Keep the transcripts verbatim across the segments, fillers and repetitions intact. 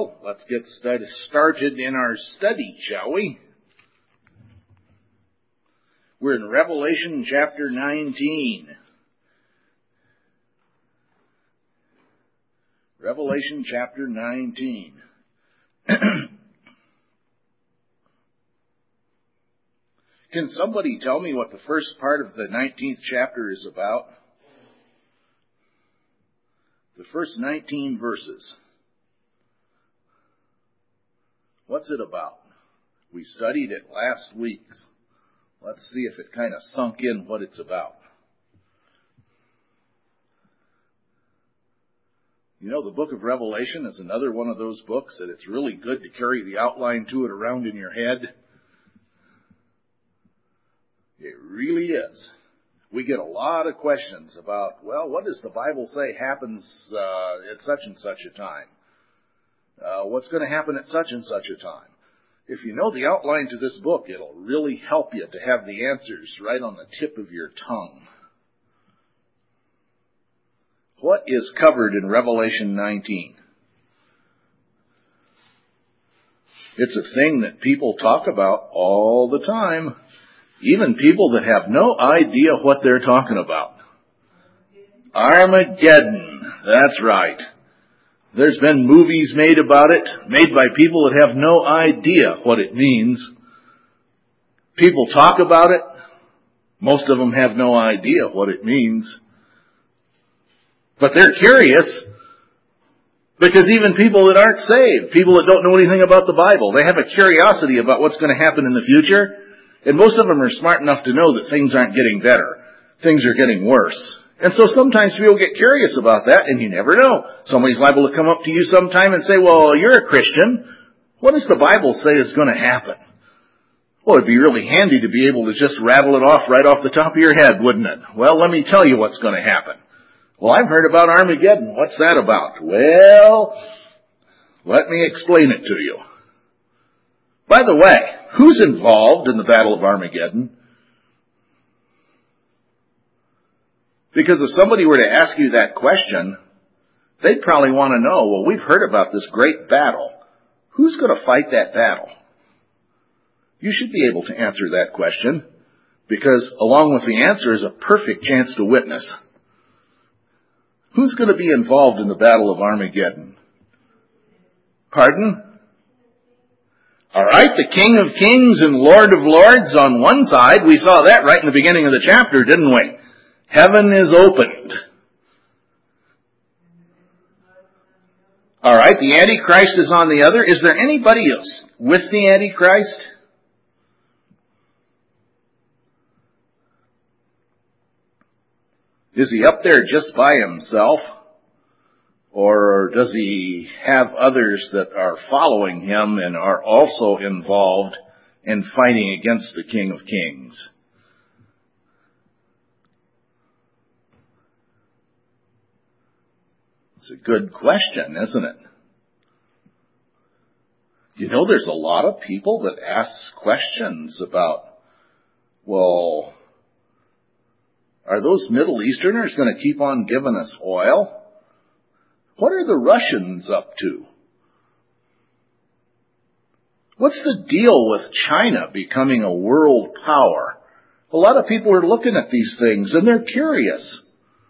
Well, let's get started in our study, shall we? We're in Revelation chapter nineteen. Revelation chapter nineteen. Can somebody tell me what the first part of the nineteenth chapter is about? The first nineteen verses. What's it about? We studied it last week. Let's see if it kind of sunk in what it's about. You know, the book of Revelation is another one of those books that it's really good to carry the outline to it around in your head. It really is. We get a lot of questions about, well, what does the Bible say happens uh, at such and such a time? Uh, what's going to happen at such and such a time? If you know the outline to this book, it'll really help you to have the answers right on the tip of your tongue. What is covered in Revelation nineteen? It's a thing that people talk about all the time. Even people that have no idea what they're talking about. Armageddon. That's right. There's been movies made about it, made by people that have no idea what it means. People talk about it. Most of them have no idea what it means. But they're curious, because even people that aren't saved, people that don't know anything about the Bible, they have a curiosity about what's going to happen in the future. And most of them are smart enough to know that things aren't getting better. Things are getting worse. And so sometimes people get curious about that, and you never know. Somebody's liable to come up to you sometime and say, well, you're a Christian. What does the Bible say is going to happen? Well, it'd be really handy to be able to just rattle it off right off the top of your head, wouldn't it? Well, let me tell you what's going to happen. Well, I've heard about Armageddon. What's that about? Well, let me explain it to you. By the way, who's involved in the Battle of Armageddon? Because if somebody were to ask you that question, they'd probably want to know, well, we've heard about this great battle. Who's going to fight that battle? You should be able to answer that question, because along with the answer is a perfect chance to witness. Who's going to be involved in the Battle of Armageddon? Pardon? All right, the King of Kings and Lord of Lords on one side. We saw that right in the beginning of the chapter, didn't we? Heaven is opened. All right, the Antichrist is on the other. Is there anybody else with the Antichrist? Is he up there just by himself? Or does he have others that are following him and are also involved in fighting against the King of Kings? It's a good question, isn't it? You know, there's a lot of people that ask questions about, well, are those Middle Easterners going to keep on giving us oil? What are the Russians up to? What's the deal with China becoming a world power? A lot of people are looking at these things and they're curious.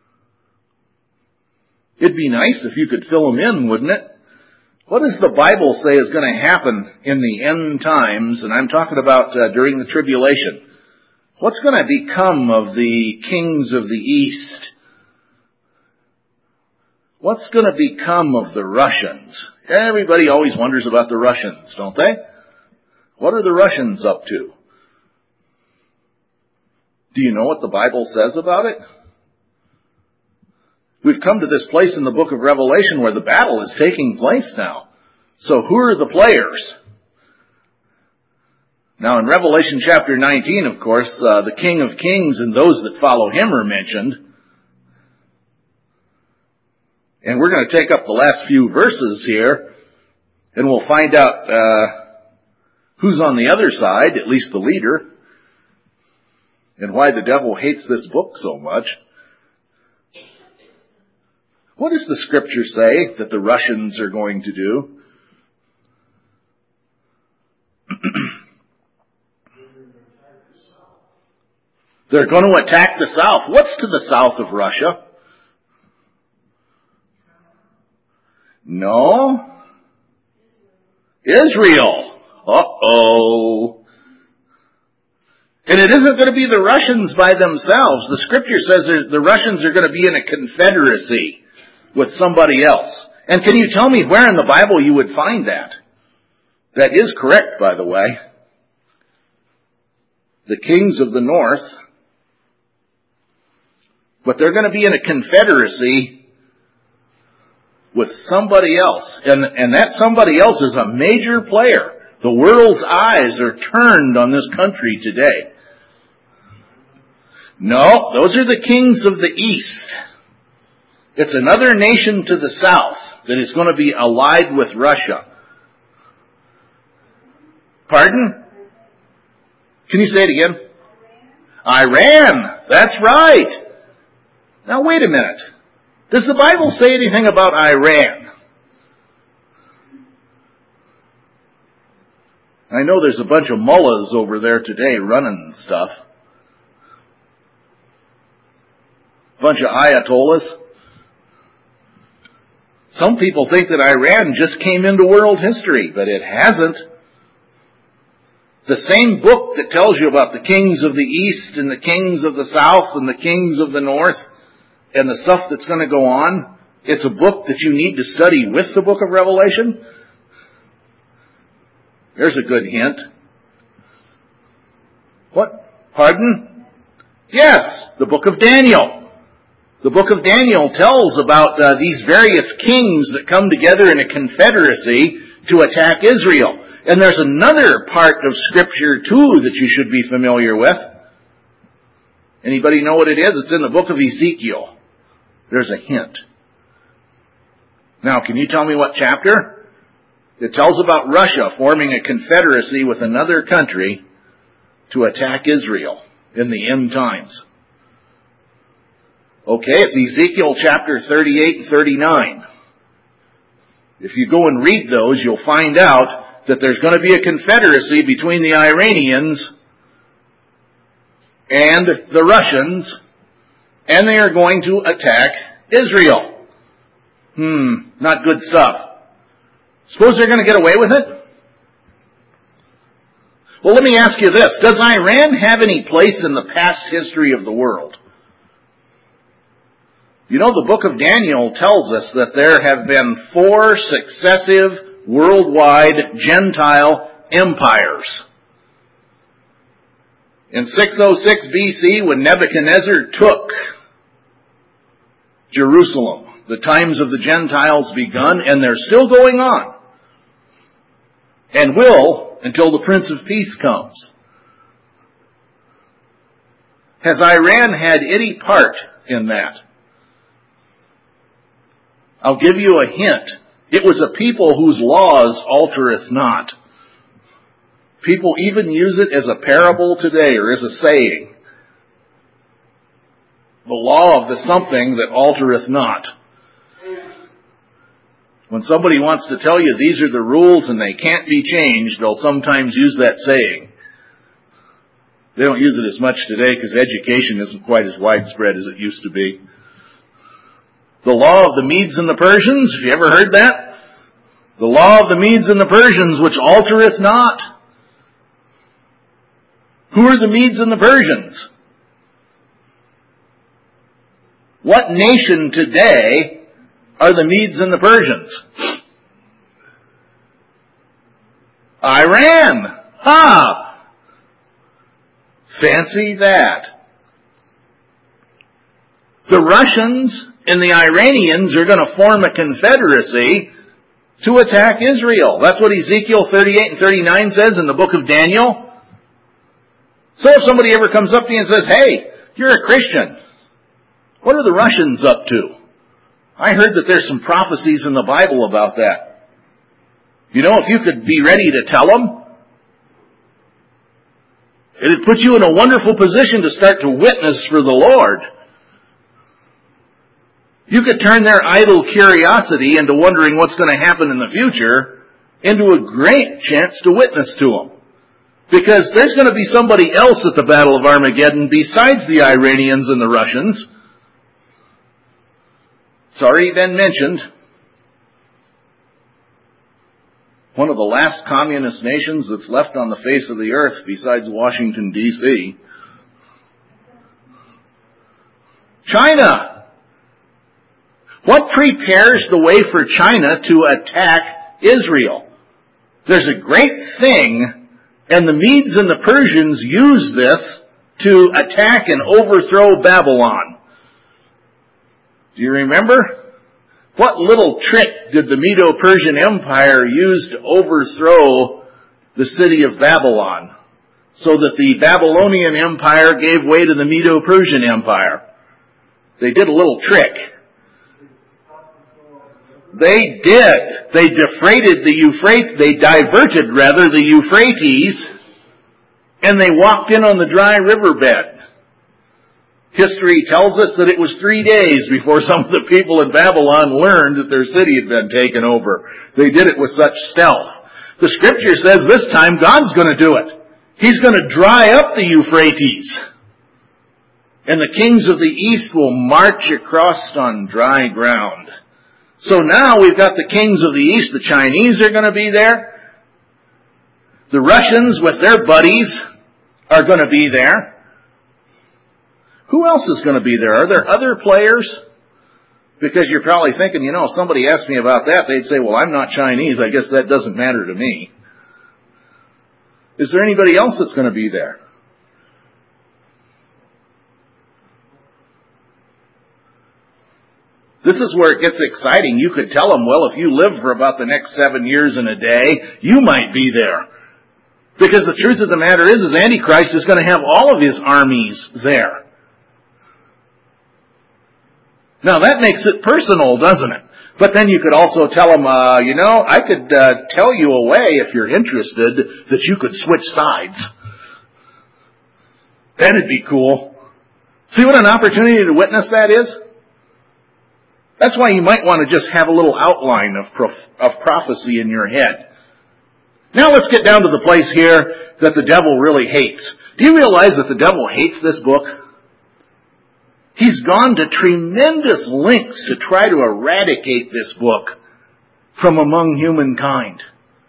It'd be nice if you could fill them in, wouldn't it? What does the Bible say is going to happen in the end times? And I'm talking about uh, during the tribulation. What's going to become of the kings of the East? What's going to become of the Russians? Everybody always wonders about the Russians, don't they? What are the Russians up to? Do you know what the Bible says about it? We've come to this place in the book of Revelation where the battle is taking place now. So who are the players? Now in Revelation chapter nineteen, of course, uh, the King of Kings and those that follow him are mentioned. And we're going to take up the last few verses here, and we'll find out uh, who's on the other side, at least the leader, and why the devil hates this book so much. What does the Scripture say that the Russians are going to do? They're going to attack the south. What's to the south of Russia? No. Israel. Uh-oh. And it isn't going to be the Russians by themselves. The scripture says the Russians are going to be in a confederacy with somebody else. And can you tell me where in the Bible you would find that? That is correct, by the way. The kings of the north. But they're going to be in a confederacy with somebody else. And, and that somebody else is a major player. The world's eyes are turned on this country today. No, those are the kings of the east. It's another nation to the south that is going to be allied with Russia. Pardon? Can you say it again? Iran. That's right. Now wait a minute. Does the Bible say anything about Iran? I know there's a bunch of mullahs over there today running stuff. A bunch of ayatollahs. Some people think that Iran just came into world history, but it hasn't. The same book that tells you about the kings of the east and the kings of the south and the kings of the north and the stuff that's going to go on, it's a book that you need to study with the book of Revelation. There's a good hint. What? Pardon? Yes, the book of Daniel. The book of Daniel tells about uh, these various kings that come together in a confederacy to attack Israel. And there's another part of Scripture, too, that you should be familiar with. Anybody know what it is? It's in the book of Ezekiel. There's a hint. Now, can you tell me what chapter? It tells about Russia forming a confederacy with another country to attack Israel in the end times. Okay, it's Ezekiel chapter thirty-eight and thirty-nine. If you go and read those, you'll find out that there's going to be a confederacy between the Iranians and the Russians, and they are going to attack Israel. Hmm, not good stuff. Suppose they're going to get away with it? Well, let me ask you this. Does Iran have any place in the past history of the world? You know, the book of Daniel tells us that there have been four successive worldwide Gentile empires. In six oh six B C, when Nebuchadnezzar took Jerusalem, the times of the Gentiles begun, and they're still going on, and will until the Prince of Peace comes. Has Iran had any part in that? I'll give you a hint. It was a people whose laws altereth not. People even use it as a parable today, or as a saying. The law of the something that altereth not. When somebody wants to tell you these are the rules and they can't be changed, they'll sometimes use that saying. They don't use it as much today because education isn't quite as widespread as it used to be. The law of the Medes and the Persians, have you ever heard that? The law of the Medes and the Persians, which altereth not. Who are the Medes and the Persians? What nation today are the Medes and the Persians? Iran. Ha! Fancy that. The Russians and the Iranians are going to form a confederacy to attack Israel. That's what Ezekiel thirty-eight and thirty-nine says in the book of Daniel. So if somebody ever comes up to you and says, hey, you're a Christian, what are the Russians up to? I heard that there's some prophecies in the Bible about that. You know, if you could be ready to tell them, it'd put you in a wonderful position to start to witness for the Lord. You could turn their idle curiosity into wondering what's going to happen in the future into a great chance to witness to them. Because there's going to be somebody else at the Battle of Armageddon besides the Iranians and the Russians. It's already been mentioned. One of the last communist nations that's left on the face of the earth besides Washington, D C China. What prepares the way for China to attack Israel? There's a great thing, and the Medes and the Persians use this to attack and overthrow Babylon. Do you remember? What little trick did the Medo-Persian Empire use to overthrow the city of Babylon so that the Babylonian Empire gave way to the Medo-Persian Empire? They did a little trick. They did. They defrated the Euphrates, they diverted rather the Euphrates, and they walked in on the dry riverbed. History tells us that it was three days before some of the people in Babylon learned that their city had been taken over. They did it with such stealth. The scripture says this time God's going to do it. He's going to dry up the Euphrates. And the kings of the east will march across on dry ground. So now we've got the kings of the east. The Chinese are going to be there. The Russians with their buddies are going to be there. Who else is going to be there? Are there other players? Because you're probably thinking, you know, if somebody asked me about that, they'd say, well, I'm not Chinese. I guess that doesn't matter to me. Is there anybody else that's going to be there? This is where it gets exciting. You could tell them, well, if you live for about the next seven years and a day, you might be there. Because the truth of the matter is, is Antichrist is going to have all of his armies there. Now that makes it personal, doesn't it? But then you could also tell them, uh, you know, I could uh, tell you a way, if you're interested, that you could switch sides. That'd be cool. See what an opportunity to witness that is? That's why you might want to just have a little outline of prof- of prophecy in your head. Now let's get down to the place here that the devil really hates. Do you realize that the devil hates this book? He's gone to tremendous lengths to try to eradicate this book from among humankind.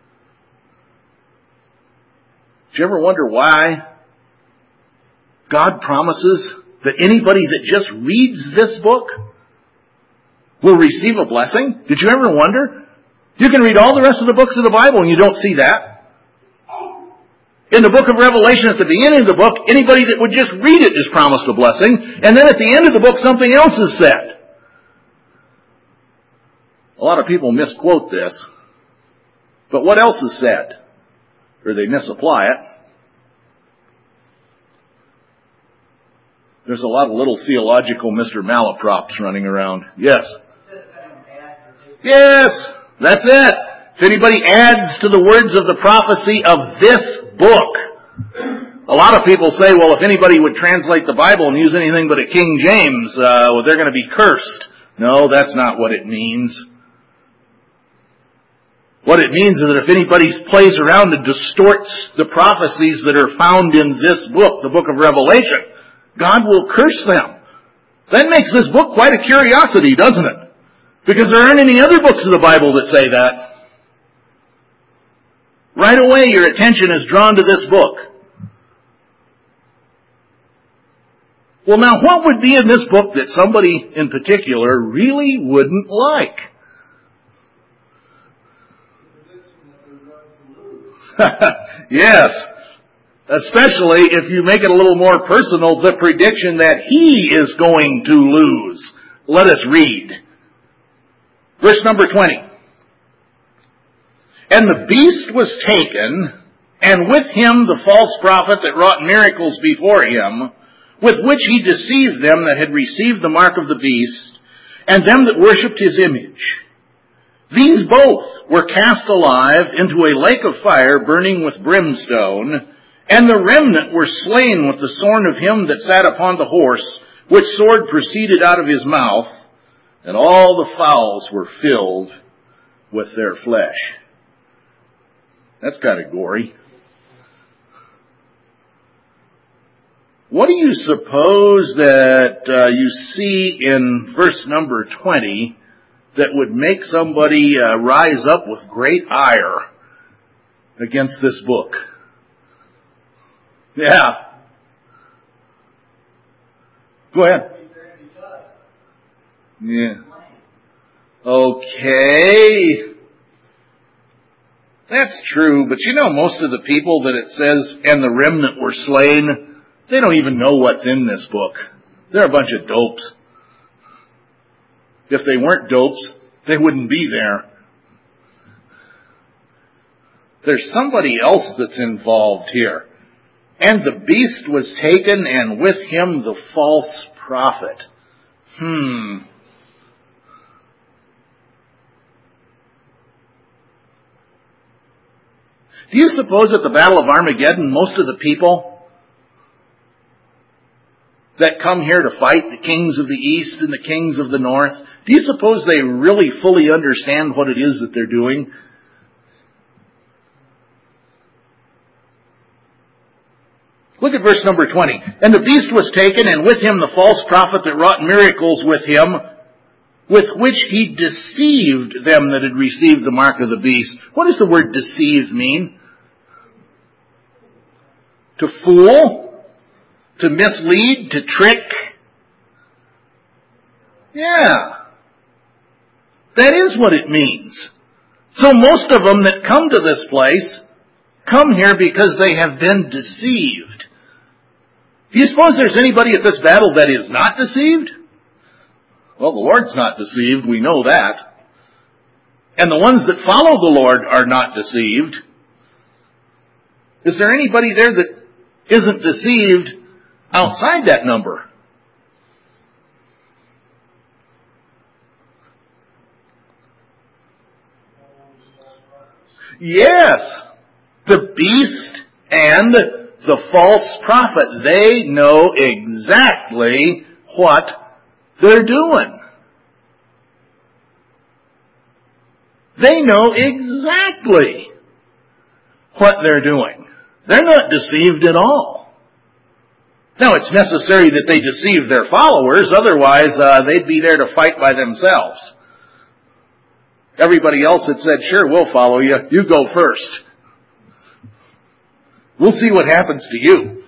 Do you ever wonder why God promises that anybody that just reads this book will receive a blessing? Did you ever wonder? You can read all the rest of the books of the Bible and you don't see that. In the book of Revelation, at the beginning of the book, anybody that would just read it is promised a blessing. And then at the end of the book, something else is said. A lot of people misquote this. But what else is said? Or they misapply it. There's a lot of little theological Mister Malaprops running around. Yes. Yes, that's it. If anybody adds to the words of the prophecy of this book, a lot of people say, well, if anybody would translate the Bible and use anything but a King James, uh, well, they're going to be cursed. No, that's not what it means. What it means is that if anybody plays around and distorts the prophecies that are found in this book, the book of Revelation, God will curse them. That makes this book quite a curiosity, doesn't it? Because there aren't any other books of the Bible that say that. Right away, your attention is drawn to this book. Well, now, what would be in this book that somebody in particular really wouldn't like? Yes. Especially if you make it a little more personal, the prediction that he is going to lose. Let us read. Verse number twenty. And the beast was taken, and with him the false prophet that wrought miracles before him, with which he deceived them that had received the mark of the beast, and them that worshipped his image. These both were cast alive into a lake of fire burning with brimstone, and the remnant were slain with the sword of him that sat upon the horse, which sword proceeded out of his mouth, and all the fowls were filled with their flesh. That's kind of gory. What do you suppose that uh, you see in verse number twenty that would make somebody uh, rise up with great ire against this book? Yeah. Go ahead. Yeah. Okay. That's true, but you know, most of the people that it says, and the remnant were slain, they don't even know what's in this book. They're a bunch of dopes. If they weren't dopes, they wouldn't be there. There's somebody else that's involved here. And the beast was taken, and with him the false prophet. Hmm. Do you suppose at the Battle of Armageddon, most of the people that come here to fight, the kings of the east and the kings of the north, do you suppose they really fully understand what it is that they're doing? Look at verse number twenty. And the beast was taken, and with him the false prophet that wrought miracles with him, with which he deceived them that had received the mark of the beast. What does the word deceive mean? To fool? To mislead? To trick? Yeah. That is what it means. So most of them that come to this place come here because they have been deceived. Do you suppose there's anybody at this battle that is not deceived? Well, the Lord's not deceived, we know that. And the ones that follow the Lord are not deceived. Is there anybody there that isn't deceived outside that number? Yes. The beast and the false prophet, they know exactly what they're doing. They know exactly what they're doing. They're not deceived at all. Now, it's necessary that they deceive their followers, otherwise uh, they'd be there to fight by themselves. Everybody else had said, sure, we'll follow you. You go first. We'll see what happens to you.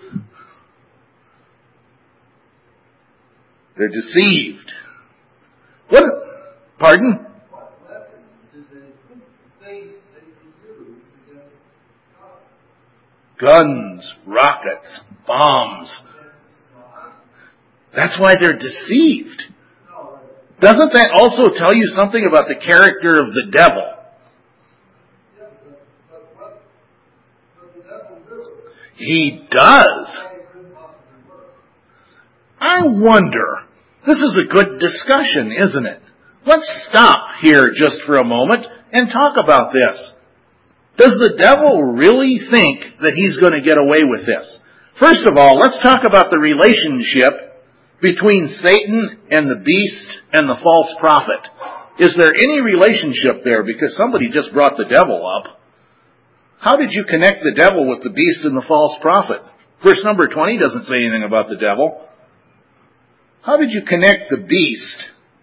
They're deceived. What? Pardon? What weapons did they think they could use against God? Guns, rockets, bombs. That's why they're deceived. Doesn't that also tell you something about the character of the devil? Yeah, but, but what does the devil do? He does. Why it couldn't possibly work? I wonder. This is a good discussion, isn't it? Let's stop here just for a moment and talk about this. Does the devil really think that he's going to get away with this? First of all, let's talk about the relationship between Satan and the beast and the false prophet. Is there any relationship there? Because somebody just brought the devil up. How did you connect the devil with the beast and the false prophet? Verse number twenty doesn't say anything about the devil. How did you connect the beast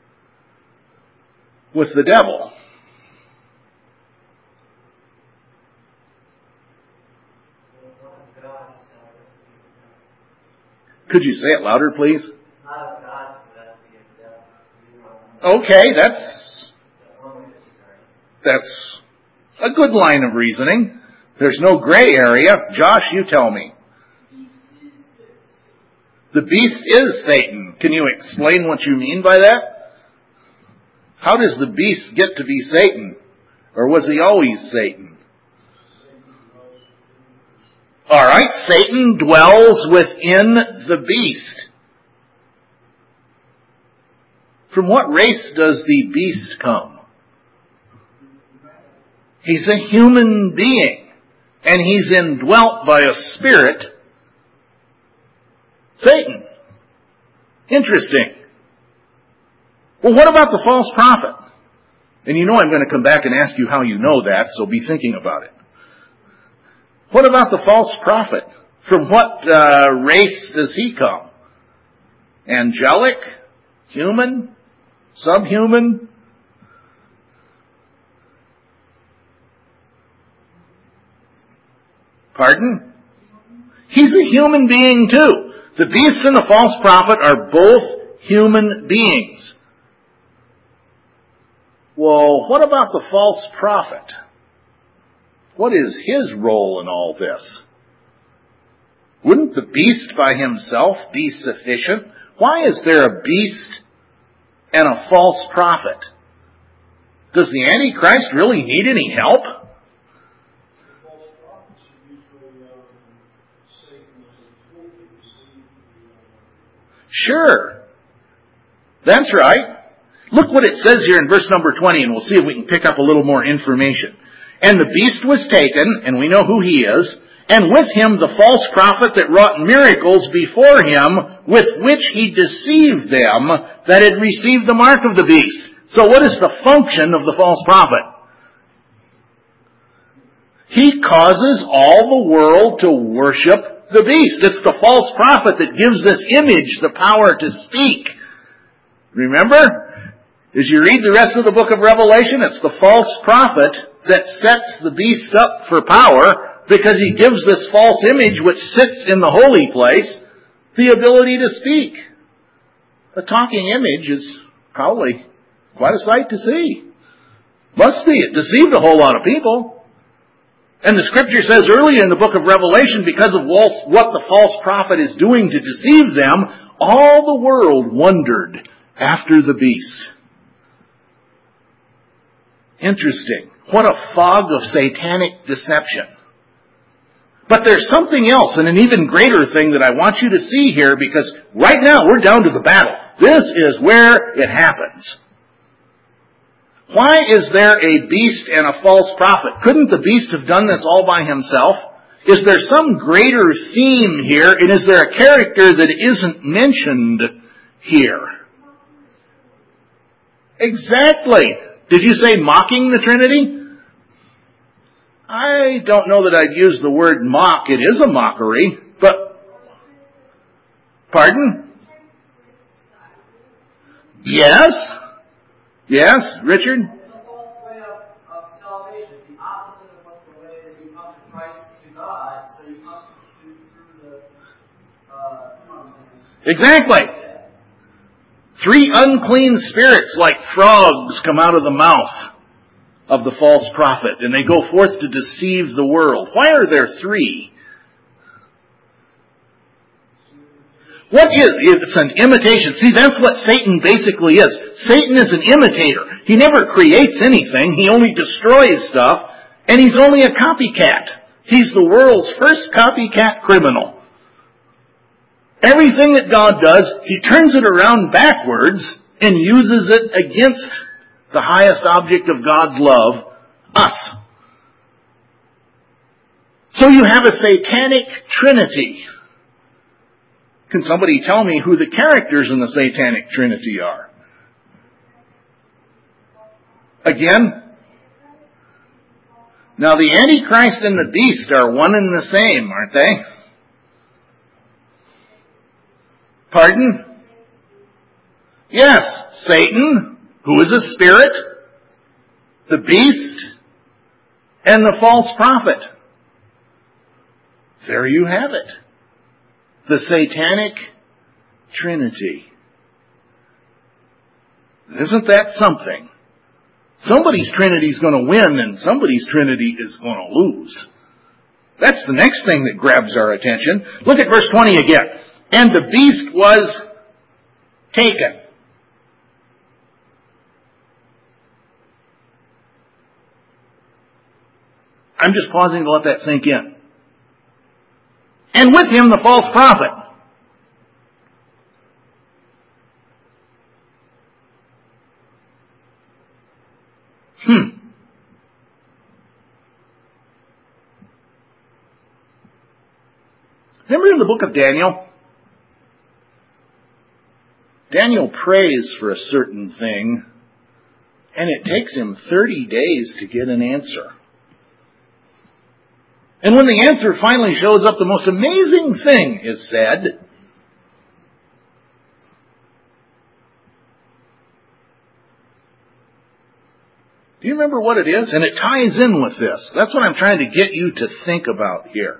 with the devil? Could you say it louder, please? Okay, that's that's a good line of reasoning. There's no gray area. Josh, you tell me. The beast is Satan. Can you explain what you mean by that? How does the beast get to be Satan? Or was he always Satan? All right, Satan dwells within the beast. From what race does the beast come? He's a human being, and he's indwelt by a spirit, Satan. Interesting. Well, what about the false prophet? And you know I'm going to come back and ask you how you know that, so be thinking about it. What about the false prophet? From what uh, race does he come? Angelic? Human? Subhuman? Pardon? He's a human being too. The beast and the false prophet are both human beings. Well, what about the false prophet? What is his role in all this? Wouldn't the beast by himself be sufficient? Why is there a beast and a false prophet? Does the Antichrist really need any help? Sure. That's right. Look what it says here in verse number twenty, and we'll see if we can pick up a little more information. And the beast was taken, and we know who he is, and with him the false prophet that wrought miracles before him, with which he deceived them that had received the mark of the beast. So what is the function of the false prophet? He causes all the world to worship the beast. It's the false prophet that gives this image the power to speak. Remember? As you read the rest of the book of Revelation, it's the false prophet that sets the beast up for power because he gives this false image which sits in the holy place the ability to speak. A talking image is probably quite a sight to see. Must be. It deceived a whole lot of people. And the scripture says earlier in the book of Revelation, because of what the false prophet is doing to deceive them, all the world wondered after the beast. Interesting. What a fog of satanic deception. But there's something else, and an even greater thing that I want you to see here, because right now we're down to the battle. This is where it happens. Why is there a beast and a false prophet? Couldn't the beast have done this all by himself? Is there some greater theme here, and is there a character that isn't mentioned here? Exactly. Did you say mocking the Trinity? I don't know that I'd use the word mock. It is a mockery, but... Pardon? Yes? Yes, Richard? It's a false way of, of salvation. The opposite of what the way that you come to Christ to God, so you come to, through the, uh, you know what I'm saying? Exactly. Three unclean spirits like frogs come out of the mouth of the false prophet, and they go forth to deceive the world. Why are there three? What is, it's an imitation. See, that's what Satan basically is. Satan is an imitator. He never creates anything. He only destroys stuff, and he's only a copycat. He's the world's first copycat criminal. Everything that God does, he turns it around backwards and uses it against the highest object of God's love, us. So you have a satanic trinity. Can somebody tell me who the characters in the satanic trinity are? Again? Now the Antichrist and the beast are one and the same, aren't they? Pardon? Yes, Satan, who is a spirit, the beast, and the false prophet. There you have it. The satanic trinity. Isn't that something? Somebody's trinity is going to win and somebody's trinity is going to lose. That's the next thing that grabs our attention. Look at verse twenty again. And the beast was taken. I'm just pausing to let that sink in. And with him the false prophet. Hmm. Remember in the book of Daniel? Daniel prays for a certain thing, and it takes him thirty days to get an answer. And when the answer finally shows up, the most amazing thing is said. Do you remember what it is? And it ties in with this. That's what I'm trying to get you to think about here.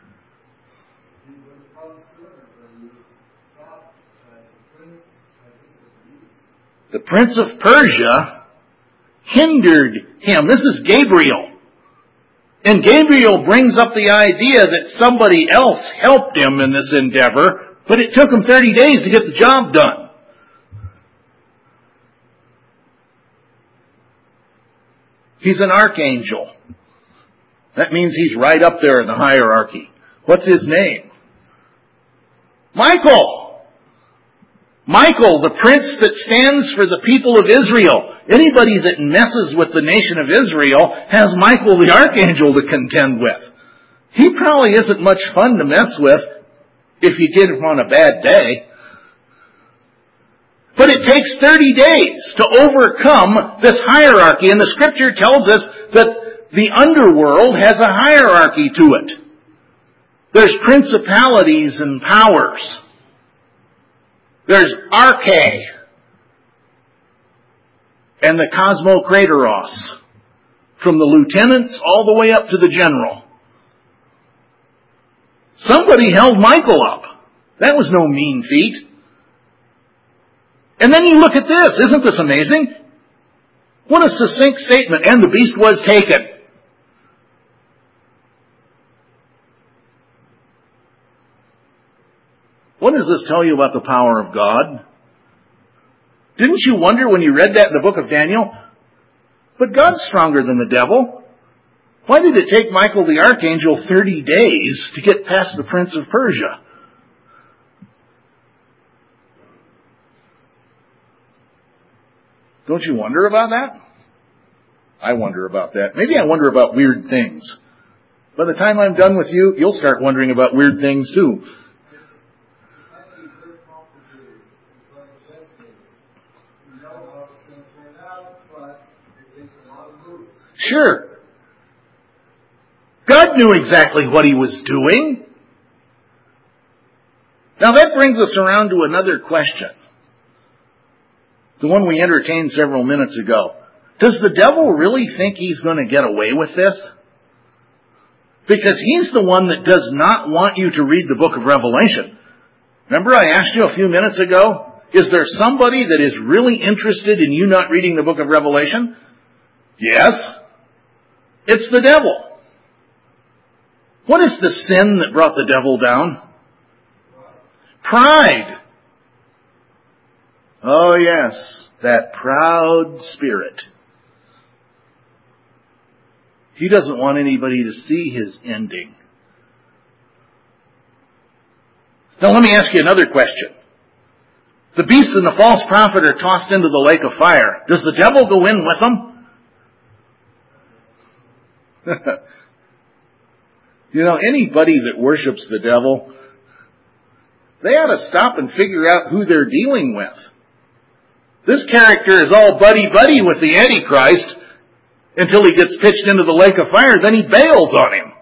The prince of Persia hindered him. This is Gabriel. And Gabriel brings up the idea that somebody else helped him in this endeavor, but it took him thirty days to get the job done. He's an archangel. That means he's right up there in the hierarchy. What's his name? Michael. Michael, the prince that stands for the people of Israel. Anybody that messes with the nation of Israel has Michael the archangel to contend with. He probably isn't much fun to mess with if you get him on a bad day. But it takes thirty days to overcome this hierarchy, and the scripture tells us that the underworld has a hierarchy to it. There's principalities and powers. There's Arche and the Cosmocrateros, from the lieutenants all the way up to the general. Somebody held Michael up. That was no mean feat. And then you look at this. Isn't this amazing? What a succinct statement. And the beast was taken. What does this tell you about the power of God? Didn't you wonder when you read that in the book of Daniel? But God's stronger than the devil. Why did it take Michael the archangel thirty days to get past the prince of Persia? Don't you wonder about that? I wonder about that. Maybe I wonder about weird things. By the time I'm done with you, you'll start wondering about weird things too. Sure. God knew exactly what he was doing. Now that brings us around to another question. The one we entertained several minutes ago. Does the devil really think he's going to get away with this? Because he's the one that does not want you to read the book of Revelation. Remember I asked you a few minutes ago, is there somebody that is really interested in you not reading the book of Revelation? Yes. It's the devil. What is the sin that brought the devil down? Pride. Oh yes, that proud spirit. He doesn't want anybody to see his ending. Now let me ask you another question. The beast and the false prophet are tossed into the lake of fire. Does the devil go in with them? You know, anybody that worships the devil, they ought to stop and figure out who they're dealing with. This character is all buddy-buddy with the Antichrist until he gets pitched into the lake of fire. Then he bails on him.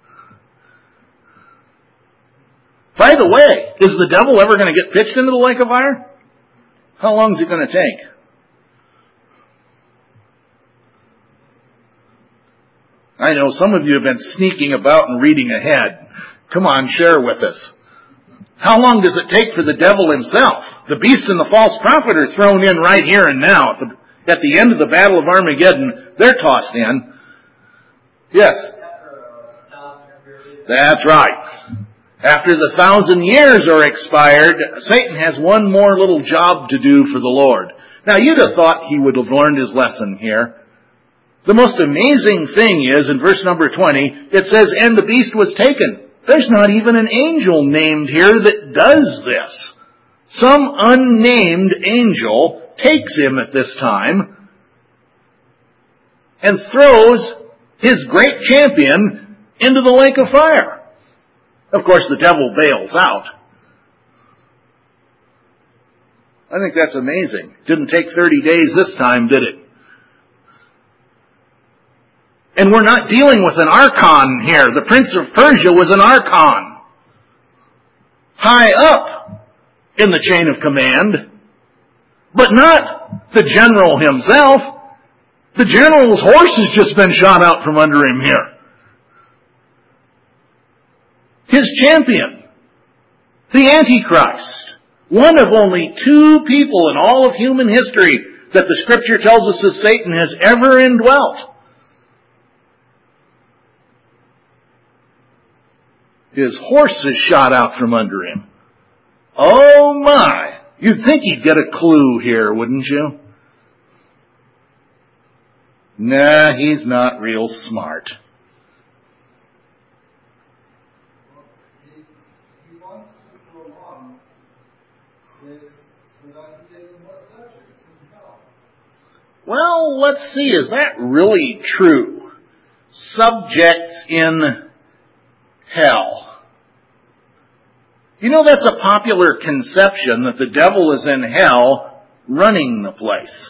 By the way, is the devil ever going to get pitched into the lake of fire? How long is it going to take? I know some of you have been sneaking about and reading ahead. Come on, share with us. How long does it take for the devil himself? The beast and the false prophet are thrown in right here and now. At the, at the end of the Battle of Armageddon, they're tossed in. Yes? That's right. After the thousand years are expired, Satan has one more little job to do for the Lord. Now, you'd have thought he would have learned his lesson here. The most amazing thing is, in verse number twenty, it says, and the beast was taken. There's not even an angel named here that does this. Some unnamed angel takes him at this time and throws his great champion into the lake of fire. Of course, the devil bails out. I think that's amazing. Didn't take thirty days this time, did it? And we're not dealing with an archon here. The Prince of Persia was an archon. High up in the chain of command. But not the general himself. The general's horse has just been shot out from under him here. His champion, the Antichrist, one of only two people in all of human history that the Scripture tells us that Satan has ever indwelt. His horse is shot out from under him. Oh my! You'd think he'd get a clue here, wouldn't you? Nah, he's not real smart. Well, he, he wants to prolong this so that he gets more subjects in hell. Well, let's see, is that really true? Subjects in hell. You know, that's a popular conception that the devil is in hell running the place.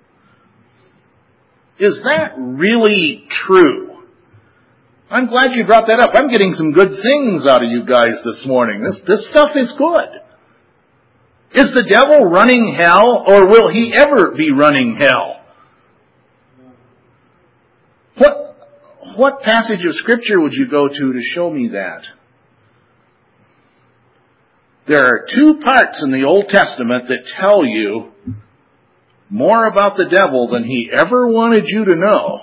Is that really true? I'm glad you brought that up. I'm getting some good things out of you guys this morning. This, this stuff is good. Is the devil running hell, or will he ever be running hell? What, what passage of Scripture would you go to to show me that? There are two parts in the Old Testament that tell you more about the devil than he ever wanted you to know.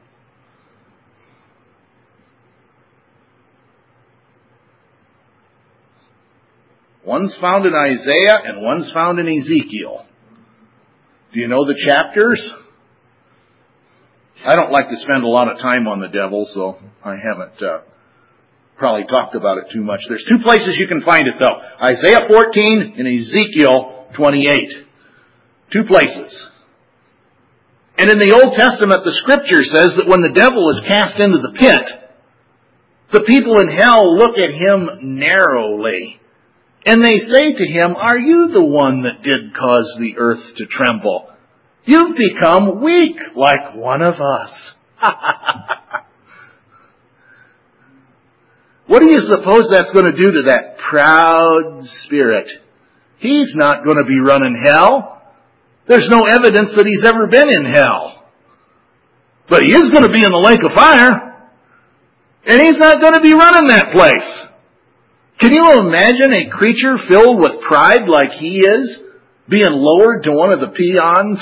One's found in Isaiah and one's found in Ezekiel. Do you know the chapters? I don't like to spend a lot of time on the devil, so I haven't uh, probably talked about it too much. There's two places you can find it, though. Isaiah fourteen and Ezekiel twenty-eight. Two places. And in the Old Testament, the Scripture says that when the devil is cast into the pit, the people in hell look at him narrowly. And they say to him, "Are you the one that did cause the earth to tremble? You've become weak like one of us." What do you suppose that's going to do to that proud spirit? He's not going to be running hell. There's no evidence that he's ever been in hell. But he is going to be in the lake of fire. And he's not going to be running that place. Can you imagine a creature filled with pride like he is being lowered to one of the peons?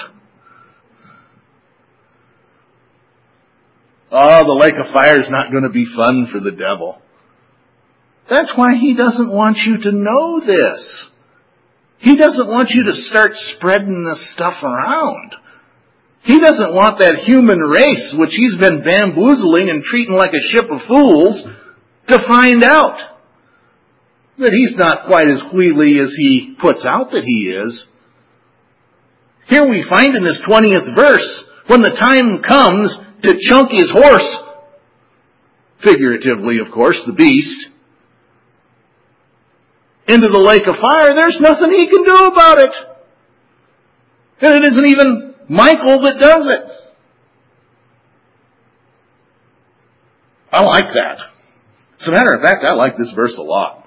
Oh, the lake of fire is not going to be fun for the devil. That's why he doesn't want you to know this. He doesn't want you to start spreading this stuff around. He doesn't want that human race, which he's been bamboozling and treating like a ship of fools, to find out that he's not quite as wheelie as he puts out that he is. Here we find in this twentieth verse, when the time comes to chunk his horse, figuratively of course, the beast, into the lake of fire, there's nothing he can do about it. And it isn't even Michael that does it. I like that. As a matter of fact, I like this verse a lot.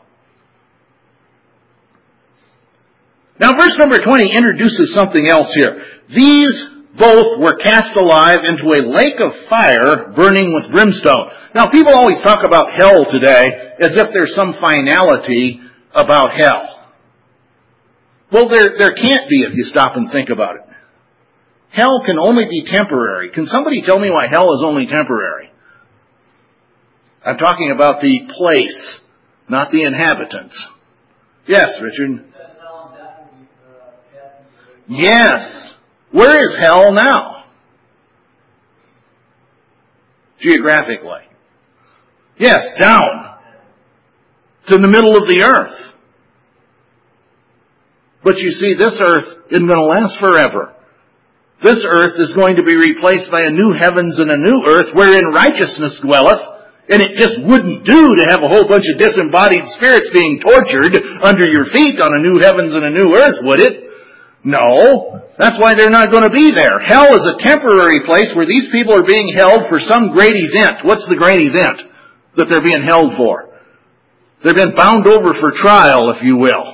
Now, verse number twenty introduces something else here. These both were cast alive into a lake of fire burning with brimstone. Now, people always talk about hell today as if there's some finality about hell. Well, there, there can't be if you stop and think about it. Hell can only be temporary. Can somebody tell me why hell is only temporary? I'm talking about the place, not the inhabitants. Yes, Richard? Yes. Where is hell now? Geographically. Yes, down. It's in the middle of the earth. But you see, this earth isn't going to last forever. This earth is going to be replaced by a new heavens and a new earth wherein righteousness dwelleth. And it just wouldn't do to have a whole bunch of disembodied spirits being tortured under your feet on a new heavens and a new earth, would it? No, that's why they're not going to be there. Hell is a temporary place where these people are being held for some great event. What's the great event that they're being held for? They've been bound over for trial, if you will.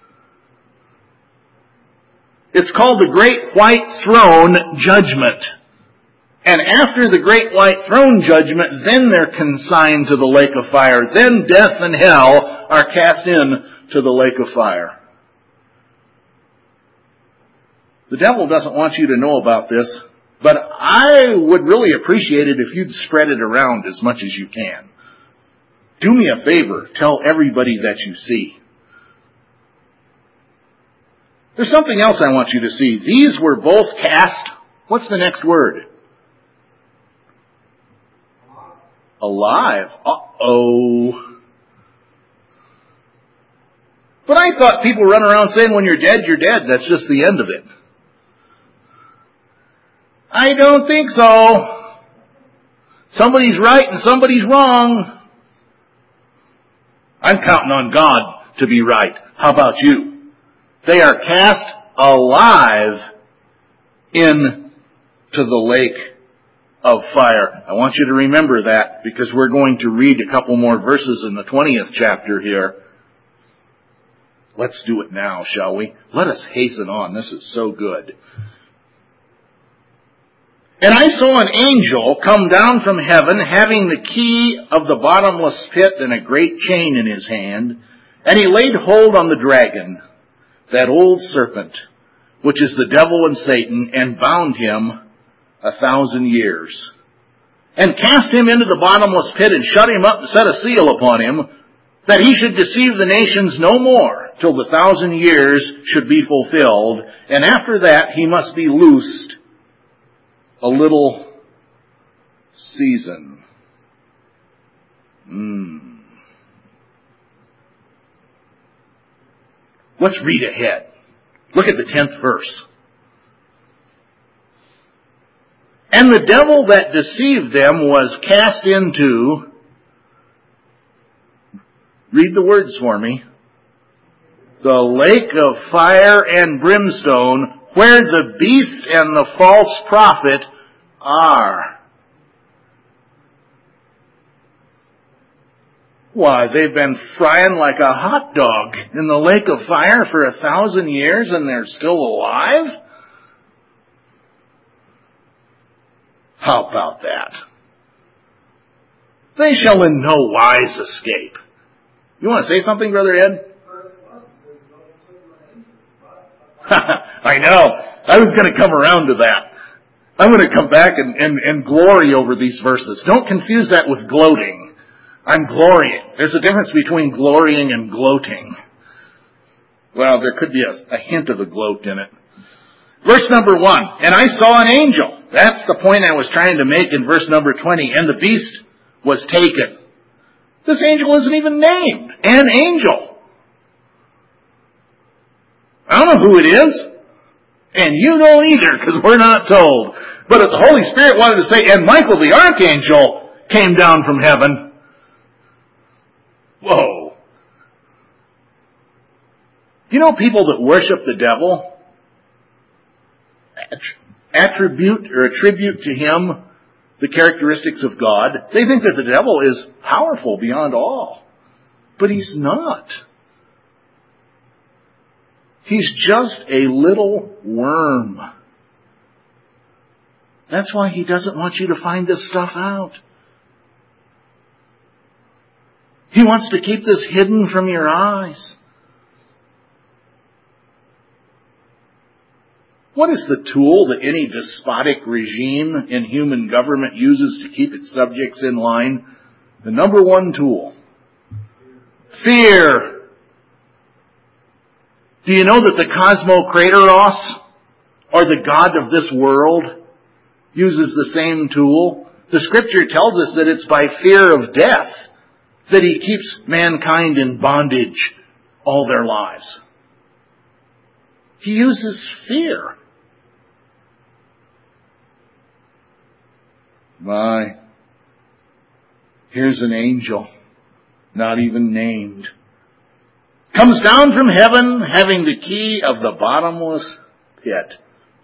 It's called the Great White Throne Judgment. And after the Great White Throne Judgment, then they're consigned to the lake of fire. Then death and hell are cast in to the lake of fire. The devil doesn't want you to know about this, but I would really appreciate it if you'd spread it around as much as you can. Do me a favor, tell everybody that you see. There's something else I want you to see. These were both cast. What's the next word? Alive. Uh-oh. But I thought people run around saying when you're dead, you're dead. That's just the end of it. I don't think so. Somebody's right and somebody's wrong. I'm counting on God to be right. How about you? They are cast alive into the lake of fire. I want you to remember that because we're going to read a couple more verses in the twentieth chapter here. Let's do it now, shall we? Let us hasten on. This is so good. And I saw an angel come down from heaven, having the key of the bottomless pit and a great chain in his hand. And he laid hold on the dragon, that old serpent, which is the devil and Satan, and bound him a thousand years. And cast him into the bottomless pit, and shut him up, and set a seal upon him, that he should deceive the nations no more, till the thousand years should be fulfilled. And after that he must be loosed a little season. Mm. Let's read ahead. Look at the tenth verse. And the devil that deceived them was cast into, read the words for me, the lake of fire and brimstone, where the beast and the false prophet are. Why, they've been frying like a hot dog in the lake of fire for a thousand years and they're still alive? How about that? They shall in no wise escape. You want to say something, Brother Ed? I know. I was going to come around to that. I'm going to come back and, and, and glory over these verses. Don't confuse that with gloating. I'm glorying. There's a difference between glorying and gloating. Well, there could be a, a hint of a gloat in it. Verse number one, and I saw an angel. That's the point I was trying to make in verse number twenty. And the beast was taken. This angel isn't even named. An angel. I don't know who it is. And you don't either, because we're not told. But if the Holy Spirit wanted to say, and Michael the archangel came down from heaven. Whoa. You know people that worship the devil? Attribute or attribute to him the characteristics of God. They think that the devil is powerful beyond all. But he's not. He's just a little worm. That's why he doesn't want you to find this stuff out. He wants to keep this hidden from your eyes. What is the tool that any despotic regime in human government uses to keep its subjects in line? The number one tool. Fear. Do you know that the Cosmocrateros, or the god of this world, uses the same tool? The scripture tells us that it's by fear of death that he keeps mankind in bondage all their lives. He uses fear. My, here's an angel, not even named. Comes down from heaven, having the key of the bottomless pit.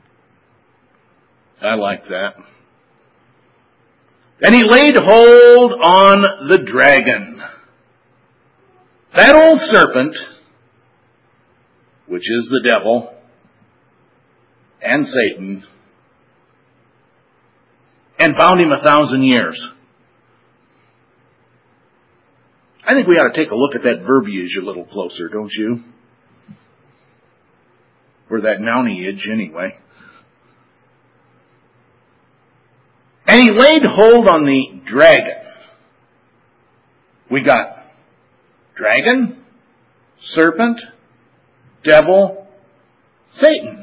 I like that. And he laid hold on the dragon, that old serpent, which is the devil and Satan, and bound him a thousand years. I think we ought to take a look at that verbiage a little closer, don't you? Or that nounage, anyway. And he laid hold on the dragon. We got dragon, serpent, devil, Satan.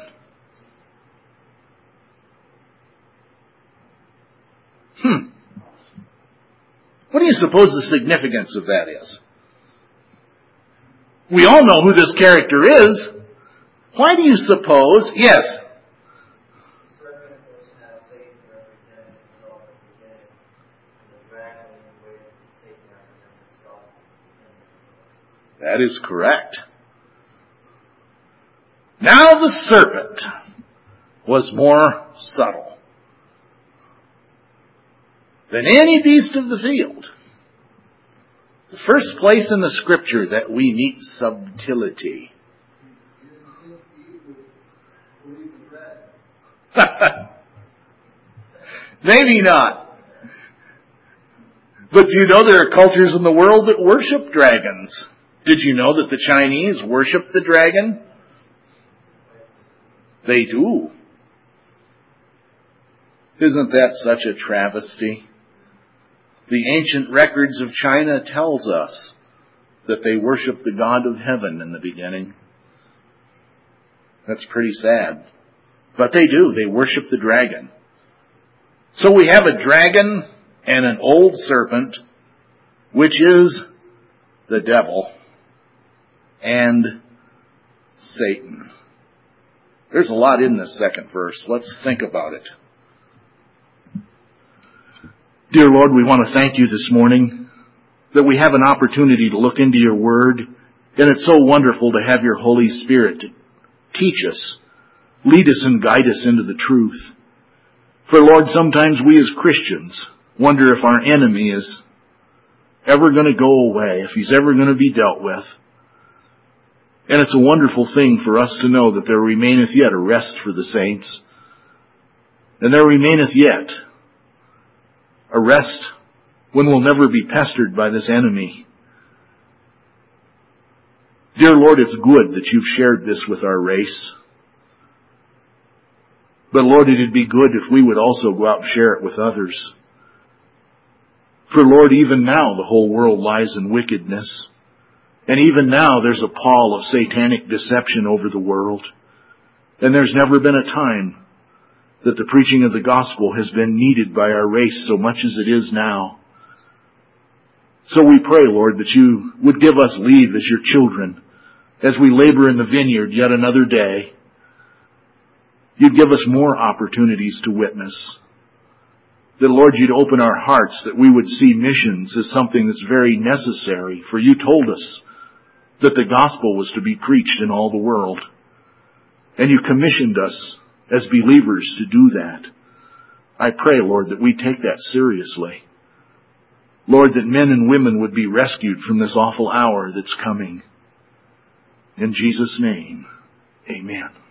Hmm. What do you suppose the significance of that is? We all know who this character is. Why do you suppose? Yes. The serpent was has Satan representing himself at the beginning, and the dragon is the way that Satan represents himself in this world. That is correct. Now the serpent was more subtle than any beast of the field. The first place in the Scripture that we meet subtlety. Maybe not. But do you know there are cultures in the world that worship dragons? Did you know that the Chinese worship the dragon? They do. Isn't that such a travesty? The ancient records of China tells us that they worship the God of heaven in the beginning. That's pretty sad. But they do. They worship the dragon. So we have a dragon and an old serpent, which is the devil and Satan. There's a lot in this second verse. Let's think about it. Dear Lord, we want to thank you this morning that we have an opportunity to look into your word, and it's so wonderful to have your Holy Spirit to teach us, lead us and guide us into the truth. For Lord, sometimes we as Christians wonder if our enemy is ever going to go away, if he's ever going to be dealt with. And it's a wonderful thing for us to know that there remaineth yet a rest for the saints, and there remaineth yet a rest when we'll never be pestered by this enemy. Dear Lord, it's good that you've shared this with our race. But Lord, it'd be good if we would also go out and share it with others. For Lord, even now the whole world lies in wickedness. And even now there's a pall of satanic deception over the world. And there's never been a time that the preaching of the gospel has been needed by our race so much as it is now. So we pray, Lord, that you would give us leave as your children as we labor in the vineyard yet another day. You'd give us more opportunities to witness. That, Lord, you'd open our hearts that we would see missions as something that's very necessary. For you told us that the gospel was to be preached in all the world. And you commissioned us as believers to do that. I pray, Lord, that we take that seriously. Lord, that men and women would be rescued from this awful hour that's coming. In Jesus' name, amen.